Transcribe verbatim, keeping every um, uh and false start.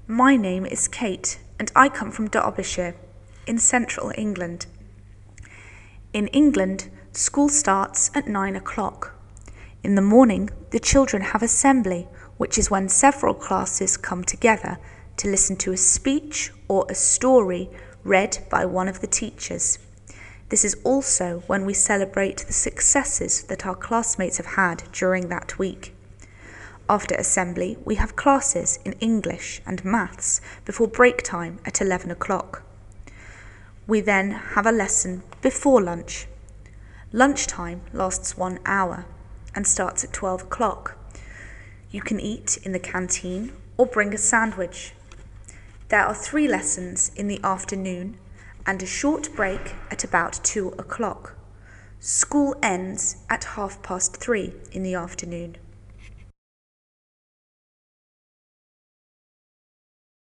My name is Kate, and I come from Derbyshire, in central England. In England, school starts at nine o'clock. In the morning, the children have assembly, which is when several classes come together to listen to a speech or a story read by one of the teachers. This is also when we celebrate the successes that our classmates have had during that week. After assembly, we have classes in English and maths before break time at eleven o'clock. We then have a lesson before lunch. Lunchtime lasts one hour and starts at twelve o'clock. You can eat in the canteen or bring a sandwich. There are three lessons in the afternoon and a short break at about two o'clock. School ends at half past three in the afternoon.